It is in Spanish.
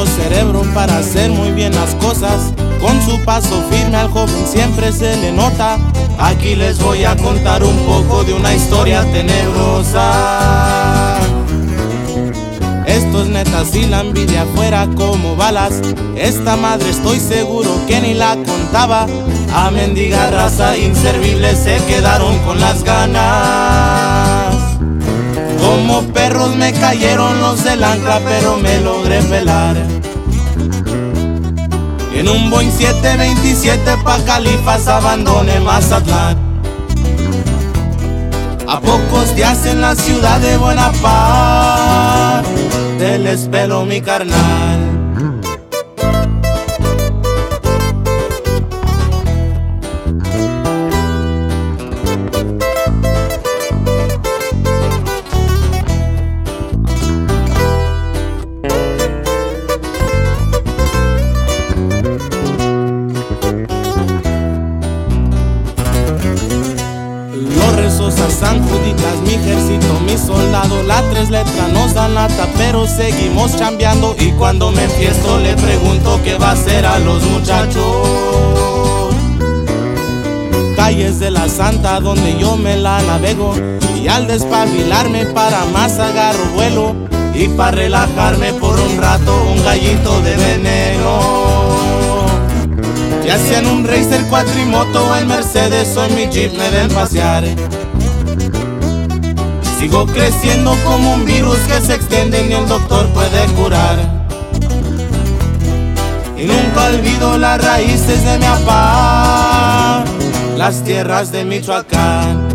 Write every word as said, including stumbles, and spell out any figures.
cerebro para hacer muy bien las cosas. Con su paso firme al joven siempre se le nota. Aquí les voy a contar un poco de una historia tenebrosa. Esto es neta, si la envidia fuera como balas, esta madre estoy seguro que ni la contaba. A mendiga raza inservible se quedaron con las ganas. Como perros me cayeron los del ancla, pero me logré pelar. En un Boeing siete veintisiete pa' Califas abandoné Mazatlán. A pocos días en la ciudad de Buena Paz te les pelo mi carnal. A San Juditas, mi ejército, mi soldado. La tres letras nos dan lata, pero seguimos chambeando. Y cuando me enfiesto le pregunto qué va a hacer a los muchachos. Calles de la Santa donde yo me la navego, y al despabilarme para más agarro vuelo. Y para relajarme por un rato un gallito de veneno. Ya sea en un Racer cuatrimoto o en Mercedes o en mi Jeep me ven pasear. Sigo creciendo como un virus que se extiende y ni el doctor puede curar. Y nunca olvido las raíces de mi papá, las tierras de Michoacán.